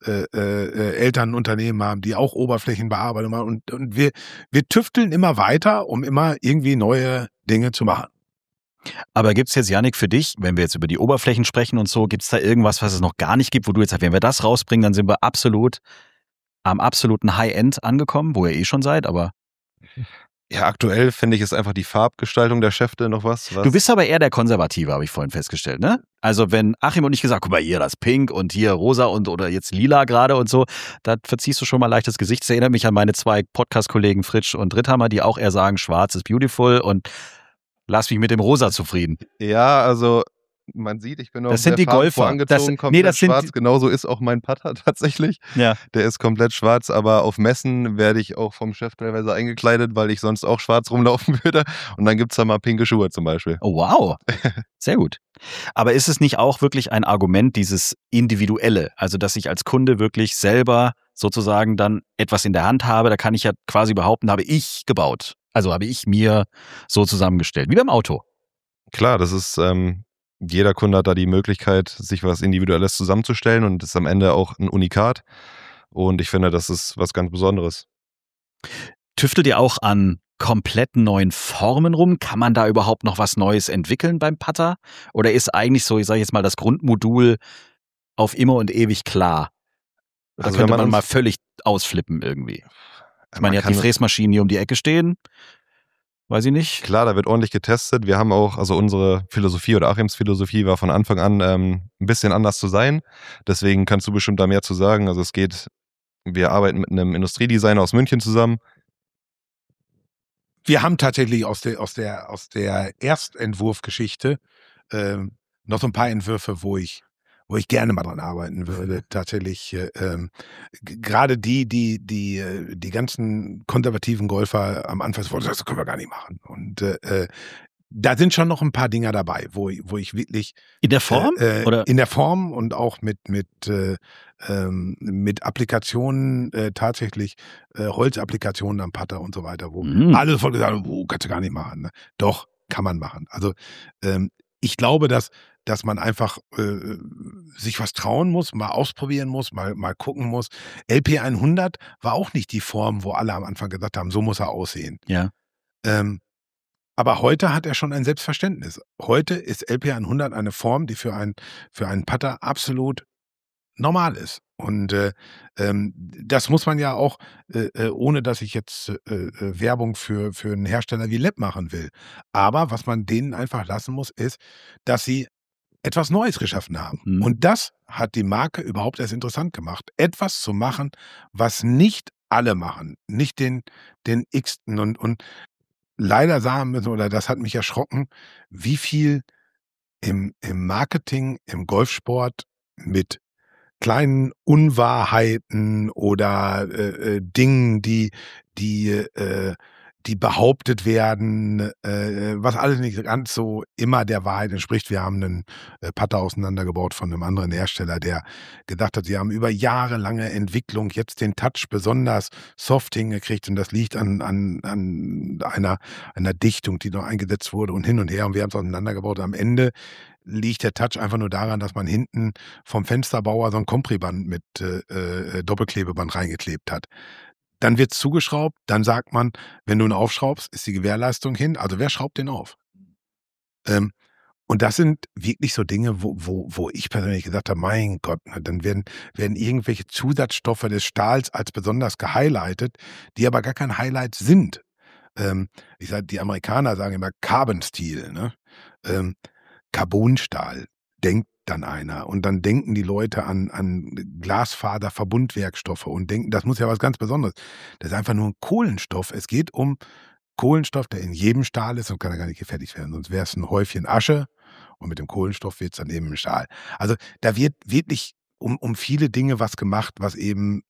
Eltern ein Unternehmen haben, die auch Oberflächen bearbeiten. Und wir tüfteln immer weiter, um immer irgendwie neue Dinge zu machen. Aber gibt's jetzt, Yannick, für dich, wenn wir jetzt über die Oberflächen sprechen und so, gibt's da irgendwas, was es noch gar nicht gibt, wo du jetzt sagst, wenn wir das rausbringen, dann sind wir absolut am absoluten High-End angekommen, wo ihr eh schon seid, aber... Ja, aktuell finde ich, ist einfach die Farbgestaltung der Schäfte noch was. Du bist aber eher der Konservative, habe ich vorhin festgestellt, ne? Also wenn Achim und ich gesagt, guck mal hier, das Pink und hier Rosa oder jetzt Lila gerade und so, da verziehst du schon mal leicht das Gesicht. Das erinnert mich an meine 2 Podcast-Kollegen Fritsch und Dritthammer, die auch eher sagen, schwarz ist beautiful und lass mich mit dem Rosa zufrieden. Ja, also man sieht, ich bin auch das sind die Golfer angezogen, komplett schwarz. Genauso ist auch mein Putter tatsächlich. Ja. Der ist komplett schwarz, aber auf Messen werde ich auch vom Chef teilweise eingekleidet, weil ich sonst auch schwarz rumlaufen würde. Und dann gibt es da mal pinke Schuhe zum Beispiel. Oh, wow. Sehr gut. Aber ist es nicht auch wirklich ein Argument, dieses Individuelle? Also, dass ich als Kunde wirklich selber sozusagen dann etwas in der Hand habe, da kann ich ja quasi behaupten, habe ich gebaut. Also habe ich mir so zusammengestellt, wie beim Auto. Klar, das ist, jeder Kunde hat da die Möglichkeit, sich was Individuelles zusammenzustellen und ist am Ende auch ein Unikat. Und ich finde, das ist was ganz Besonderes. Tüftelt ihr auch an komplett neuen Formen rum? Kann man da überhaupt noch was Neues entwickeln beim Putter? Oder ist eigentlich so, ich sage jetzt mal, das Grundmodul auf immer und ewig klar? Oder also könnte man mal völlig ausflippen irgendwie? Ich meine, ihr habt die Fräsmaschinen hier um die Ecke stehen. Weiß ich nicht. Klar, da wird ordentlich getestet. Wir haben auch, also unsere Philosophie oder Achims Philosophie war von Anfang an ein bisschen anders zu sein. Deswegen kannst du bestimmt da mehr zu sagen. Also wir arbeiten mit einem Industriedesigner aus München zusammen. Wir haben tatsächlich aus der Erstentwurfgeschichte noch so ein paar Entwürfe, wo ich gerne mal dran arbeiten würde, tatsächlich. Gerade die ganzen konservativen Golfer am Anfang, das können wir gar nicht machen. Und da sind schon noch ein paar Dinger dabei, wo ich wirklich... In der Form? Oder? In der Form und auch mit Applikationen, tatsächlich Holzapplikationen am Putter und so weiter, wo alle sofort gesagt haben, kannst du gar nicht machen. Ne? Doch, kann man machen. Also ich glaube, dass man einfach sich was trauen muss, mal ausprobieren muss, mal gucken muss. LP100 war auch nicht die Form, wo alle am Anfang gesagt haben, so muss er aussehen. Ja. Aber heute hat er schon ein Selbstverständnis. Heute ist LP100 eine Form, die für einen Putter absolut normal ist. Und das muss man ja auch, ohne dass ich jetzt Werbung für einen Hersteller wie Leb machen will. Aber was man denen einfach lassen muss, ist, dass sie etwas Neues geschaffen haben. Mhm. Und das hat die Marke überhaupt erst interessant gemacht. Etwas zu machen, was nicht alle machen. Nicht den Xten. Und leider sagen wir, oder das hat mich erschrocken, wie viel im Marketing, im Golfsport mit kleinen Unwahrheiten oder Dingen, die behauptet werden, was alles nicht ganz so immer der Wahrheit entspricht. Wir haben einen Putter auseinandergebaut von einem anderen Hersteller, der gedacht hat, sie haben über jahrelange Entwicklung jetzt den Touch besonders soft hingekriegt und das liegt an einer Dichtung, die noch eingesetzt wurde und hin und her und wir haben es auseinandergebaut. Am Ende liegt der Touch einfach nur daran, dass man hinten vom Fensterbauer so ein Kompriband mit Doppelklebeband reingeklebt hat. Dann wird es zugeschraubt, dann sagt man, wenn du ihn aufschraubst, ist die Gewährleistung hin. Also wer schraubt den auf? Und das sind wirklich so Dinge, wo ich persönlich gesagt habe, mein Gott, dann werden irgendwelche Zusatzstoffe des Stahls als besonders gehighlightet, die aber gar kein Highlight sind. Ich sage, die Amerikaner sagen immer Carbon Steel, ne? Carbonstahl, denkt dann einer. Und dann denken die Leute an Glasfaserverbundwerkstoffe und denken, das muss ja was ganz Besonderes. Das ist einfach nur ein Kohlenstoff. Es geht um Kohlenstoff, der in jedem Stahl ist und kann ja gar nicht gefertigt werden. Sonst wäre es ein Häufchen Asche und mit dem Kohlenstoff wird es dann eben ein Stahl. Also da wird wirklich um viele Dinge was gemacht, was eben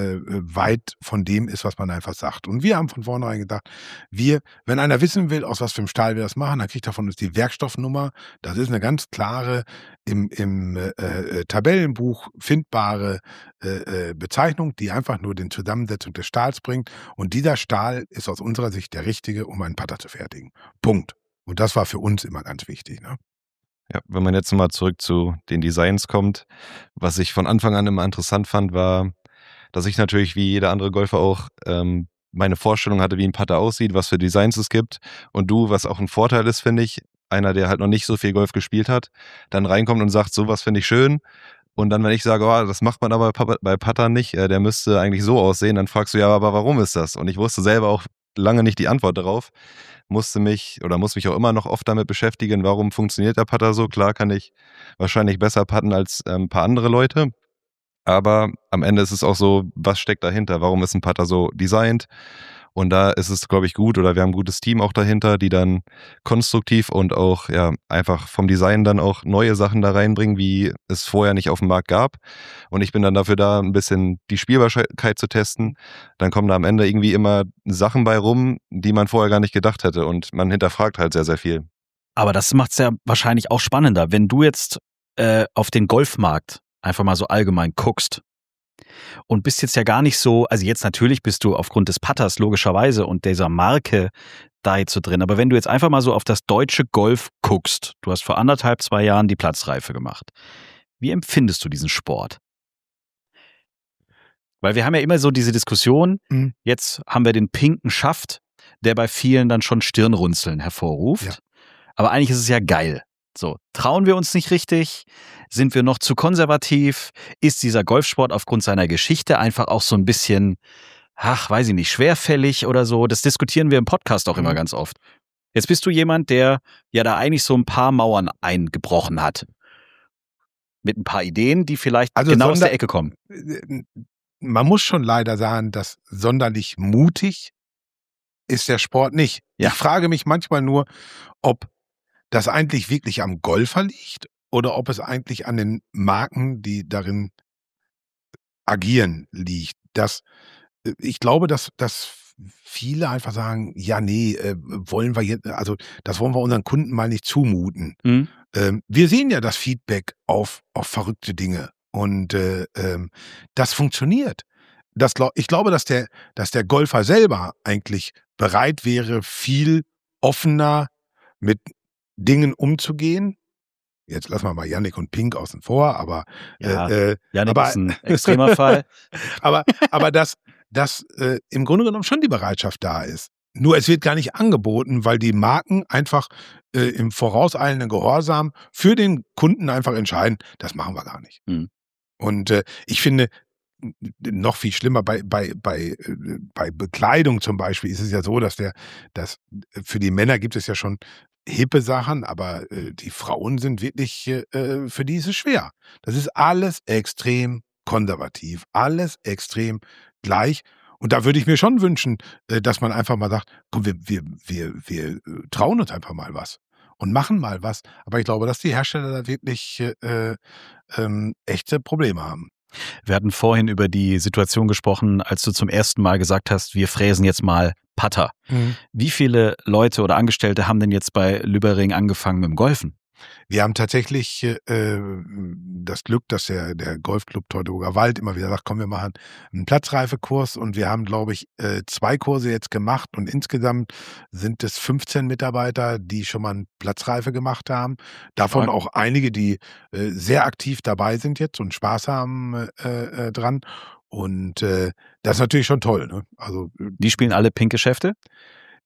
weit von dem ist, was man einfach sagt. Und wir haben von vornherein gedacht, wenn einer wissen will, aus was für einem Stahl wir das machen, dann kriegt er von uns die Werkstoffnummer. Das ist eine ganz klare, im Tabellenbuch findbare Bezeichnung, die einfach nur den Zusammensetzung des Stahls bringt. Und dieser Stahl ist aus unserer Sicht der richtige, um einen Putter zu fertigen. Punkt. Und das war für uns immer ganz wichtig, ne? Ja, wenn man jetzt mal zurück zu den Designs kommt, was ich von Anfang an immer interessant fand, war, dass ich natürlich wie jeder andere Golfer auch meine Vorstellung hatte, wie ein Putter aussieht, was für Designs es gibt. Und du, was auch ein Vorteil ist, finde ich, einer, der halt noch nicht so viel Golf gespielt hat, dann reinkommt und sagt, sowas finde ich schön. Und dann, wenn ich sage, oh, das macht man aber bei Puttern nicht, der müsste eigentlich so aussehen, dann fragst du ja, aber warum ist das? Und ich wusste selber auch lange nicht die Antwort darauf. Muss mich auch immer noch oft damit beschäftigen, warum funktioniert der Putter so. Klar kann ich wahrscheinlich besser putten als ein paar andere Leute, aber am Ende ist es auch so, was steckt dahinter? Warum ist ein Putter so designt? Und da ist es, glaube ich, gut, oder wir haben ein gutes Team auch dahinter, die dann konstruktiv und auch ja einfach vom Design dann auch neue Sachen da reinbringen, wie es vorher nicht auf dem Markt gab. Und ich bin dann dafür da, ein bisschen die Spielbarkeit zu testen. Dann kommen da am Ende irgendwie immer Sachen bei rum, die man vorher gar nicht gedacht hätte. Und man hinterfragt halt sehr, sehr viel. Aber das macht es ja wahrscheinlich auch spannender, wenn du jetzt auf den Golfmarkt einfach mal so allgemein guckst. Und bist jetzt ja gar nicht so, also jetzt natürlich bist du aufgrund des Putters logischerweise und dieser Marke da jetzt so drin, aber wenn du jetzt einfach mal so auf das deutsche Golf guckst, du hast vor 2 Jahren die Platzreife gemacht, wie empfindest du diesen Sport? Weil wir haben ja immer so diese Diskussion, jetzt haben wir den pinken Schaft, der bei vielen dann schon Stirnrunzeln hervorruft, ja. Aber eigentlich ist es ja geil. So, trauen wir uns nicht richtig? Sind wir noch zu konservativ? Ist dieser Golfsport aufgrund seiner Geschichte einfach auch so ein bisschen, weiß ich nicht, schwerfällig oder so? Das diskutieren wir im Podcast auch immer ganz oft. Jetzt bist du jemand, der ja da eigentlich so ein paar Mauern eingebrochen hat. Mit ein paar Ideen, die vielleicht genau aus der Ecke kommen. Man muss schon leider sagen, dass sonderlich mutig ist der Sport nicht. Ja. Ich frage mich manchmal nur, ob das eigentlich wirklich am Golfer liegt oder ob es eigentlich an den Marken, die darin agieren, liegt. Ich glaube, dass viele einfach sagen, ja, nee, wollen wir jetzt, also das wollen wir unseren Kunden mal nicht zumuten. Wir sehen ja das Feedback auf verrückte Dinge und das funktioniert. Ich glaube, dass der Golfer selber eigentlich bereit wäre, viel offener mit Dingen umzugehen. Jetzt lassen wir mal Jannik und Pink außen vor, aber Jannik ist ein extremer Fall. aber dass im Grunde genommen schon die Bereitschaft da ist. Nur es wird gar nicht angeboten, weil die Marken einfach im vorauseilenden Gehorsam für den Kunden einfach entscheiden, das machen wir gar nicht. Und ich finde, noch viel schlimmer bei Bekleidung zum Beispiel ist es ja so, dass für die Männer gibt es ja schon hippe Sachen, aber die Frauen sind wirklich, für die ist es schwer. Das ist alles extrem konservativ, alles extrem gleich. Und da würde ich mir schon wünschen, dass man einfach mal sagt, komm, wir trauen uns einfach mal was und machen mal was. Aber ich glaube, dass die Hersteller da wirklich echte Probleme haben. Wir hatten vorhin über die Situation gesprochen, als du zum ersten Mal gesagt hast, wir fräsen jetzt mal Putter. Wie viele Leute oder Angestellte haben denn jetzt bei Lübbering angefangen mit dem Golfen? Wir haben tatsächlich das Glück, dass der Golfclub Teutoburger Wald immer wieder sagt, komm, wir machen einen Platzreifekurs und wir haben, glaube ich, 2 Kurse jetzt gemacht und insgesamt sind es 15 Mitarbeiter, die schon mal eine Platzreife gemacht haben. Davon auch einige, die sehr aktiv dabei sind jetzt und Spaß haben dran. Und das ist natürlich schon toll. Ne? Also die spielen alle Pink-Geschäfte?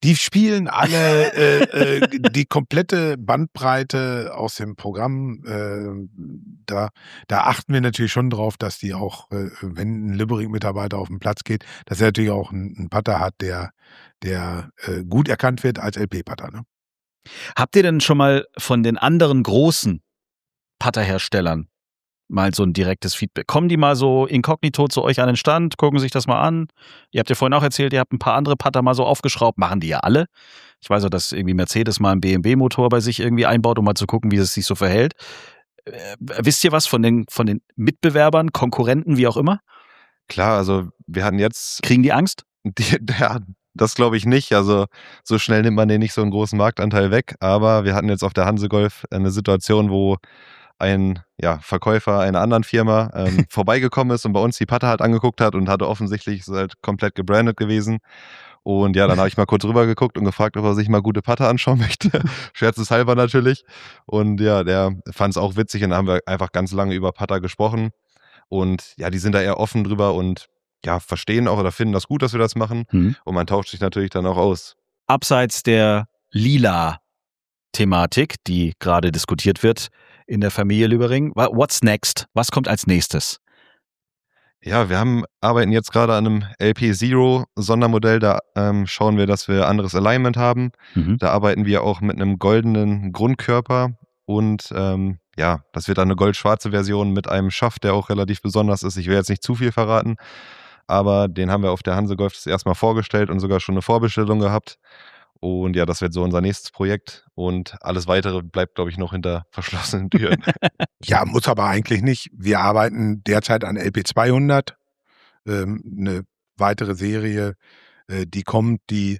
Die spielen alle die komplette Bandbreite aus dem Programm. Da achten wir natürlich schon drauf, dass die auch, wenn ein Liberec-Mitarbeiter auf den Platz geht, dass er natürlich auch einen Putter hat, der gut erkannt wird als LP-Putter. Ne? Habt ihr denn schon mal von den anderen großen Putterherstellern mal so ein direktes Feedback? Kommen die mal so inkognito zu euch an den Stand, gucken sich das mal an? Ihr habt ja vorhin auch erzählt, ihr habt ein paar andere Putter mal so aufgeschraubt. Machen die ja alle. Ich weiß auch, dass irgendwie Mercedes mal einen BMW-Motor bei sich irgendwie einbaut, um mal zu gucken, wie es sich so verhält. Wisst ihr was von den Mitbewerbern, Konkurrenten, wie auch immer? Klar, also wir hatten jetzt... Kriegen die Angst? Ja, das glaube ich nicht. Also so schnell nimmt man denen nicht so einen großen Marktanteil weg. Aber wir hatten jetzt auf der Hansegolf eine Situation, wo ein Verkäufer einer anderen Firma vorbeigekommen ist und bei uns die Putter halt angeguckt hat und hatte offensichtlich, ist halt komplett gebrandet gewesen. Und ja, dann habe ich mal kurz rüber geguckt und gefragt, ob er sich mal gute Putter anschauen möchte. Scherzeshalber natürlich. Und ja, der fand es auch witzig und dann haben wir einfach ganz lange über Putter gesprochen. Und ja, die sind da eher offen drüber und ja, verstehen auch oder finden das gut, dass wir das machen. Und man tauscht sich natürlich dann auch aus. Abseits der Lila-Thematik, die gerade diskutiert wird in der Familie Lübering, what's next? Was kommt als nächstes? Ja, wir arbeiten jetzt gerade an einem LP0 Sondermodell. Da schauen wir, dass wir anderes Alignment haben. Da arbeiten wir auch mit einem goldenen Grundkörper und das wird dann eine goldschwarze Version mit einem Schaft, der auch relativ besonders ist. Ich will jetzt nicht zu viel verraten, aber den haben wir auf der Hansegolf das erste Mal vorgestellt und sogar schon eine Vorbestellung gehabt. Und ja, das wird so unser nächstes Projekt und alles Weitere bleibt, glaube ich, noch hinter verschlossenen Türen. Ja, muss aber eigentlich nicht. Wir arbeiten derzeit an LP200, eine weitere Serie, die kommt, die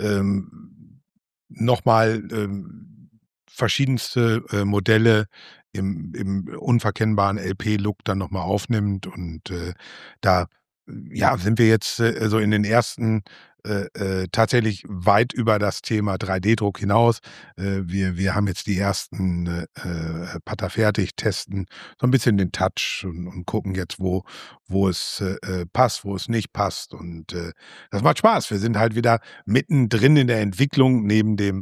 nochmal verschiedenste Modelle im unverkennbaren LP-Look dann nochmal aufnimmt und da sind wir jetzt so in den ersten tatsächlich weit über das Thema 3D-Druck hinaus. Wir haben jetzt die ersten Putter fertig, testen so ein bisschen den Touch und gucken jetzt, wo es passt, wo es nicht passt. Und das macht Spaß. Wir sind halt wieder mittendrin in der Entwicklung neben dem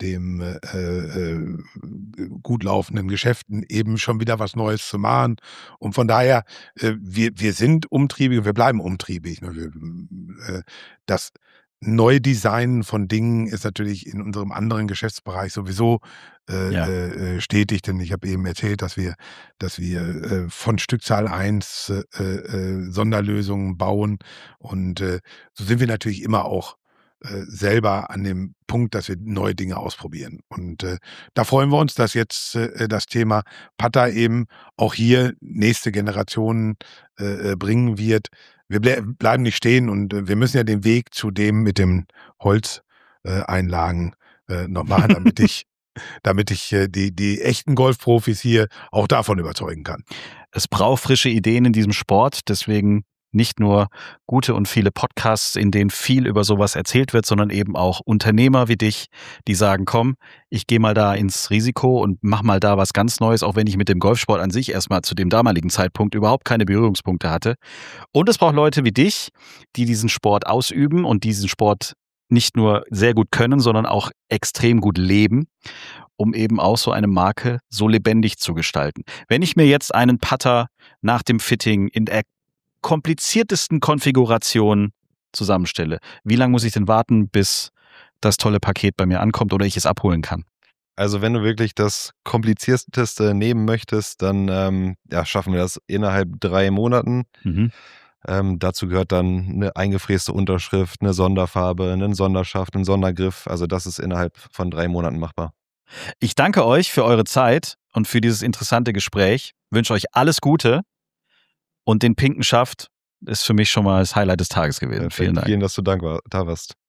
gut laufenden Geschäften eben schon wieder was Neues zu machen. Und von daher, wir sind umtriebig und wir bleiben umtriebig. Das Neudesignen von Dingen ist natürlich in unserem anderen Geschäftsbereich sowieso stetig, denn ich habe eben erzählt, dass wir von Stückzahl 1 Sonderlösungen bauen und so sind wir natürlich immer auch selber an dem Punkt, dass wir neue Dinge ausprobieren. Und da freuen wir uns, dass jetzt das Thema Putter eben auch hier nächste Generationen bringen wird. Wir bleiben nicht stehen und wir müssen ja den Weg zu dem mit dem Holzeinlagen noch machen, damit ich die echten Golfprofis hier auch davon überzeugen kann. Es braucht frische Ideen in diesem Sport, deswegen nicht nur gute und viele Podcasts, in denen viel über sowas erzählt wird, sondern eben auch Unternehmer wie dich, die sagen, komm, ich gehe mal da ins Risiko und mach mal da was ganz Neues, auch wenn ich mit dem Golfsport an sich erstmal zu dem damaligen Zeitpunkt überhaupt keine Berührungspunkte hatte. Und es braucht Leute wie dich, die diesen Sport ausüben und diesen Sport nicht nur sehr gut können, sondern auch extrem gut leben, um eben auch so eine Marke so lebendig zu gestalten. Wenn ich mir jetzt einen Putter nach dem Fitting in der kompliziertesten Konfigurationen zusammenstelle. Wie lange muss ich denn warten, bis das tolle Paket bei mir ankommt oder ich es abholen kann? Also wenn du wirklich das Komplizierteste nehmen möchtest, dann schaffen wir das innerhalb 3 Monaten. Dazu gehört dann eine eingefräste Unterschrift, eine Sonderfarbe, einen Sonderschaft, einen Sondergriff. Also das ist innerhalb von 3 Monaten machbar. Ich danke euch für eure Zeit und für dieses interessante Gespräch. Wünsche euch alles Gute. Und den pinken Schaft ist für mich schon mal das Highlight des Tages gewesen. Ja, vielen Dank. Vielen, dass du da warst.